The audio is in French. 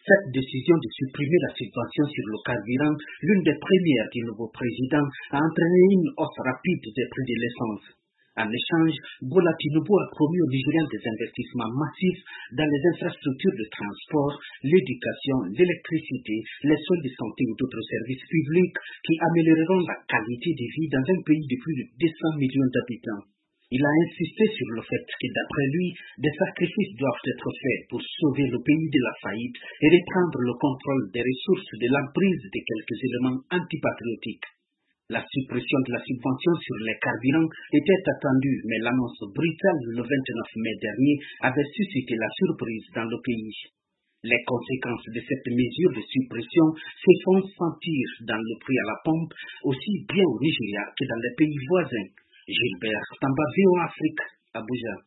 Cette décision de supprimer la subvention sur le carburant, l'une des premières du nouveau président, a entraîné une hausse rapide des prix de l'essence. En échange, Bola Tinubu a promis aux Nigériens des investissements massifs dans les infrastructures de transport, l'éducation, l'électricité, les soins de santé ou d'autres services publics qui amélioreront la qualité de vie dans un pays de plus de 200 millions d'habitants. Il a insisté sur le fait que d'après lui, des sacrifices doivent être faits pour sauver le pays de la faillite et reprendre le contrôle des ressources de l'emprise de quelques éléments antipatriotiques. La suppression de la subvention sur les carburants était attendue, mais l'annonce brutale le 29 mai dernier avait suscité la surprise dans le pays. Les conséquences de cette mesure de suppression se font sentir dans le prix à la pompe, aussi bien au Nigeria que dans les pays voisins. Gilbert Tamba, VOA Afrique, Abuja.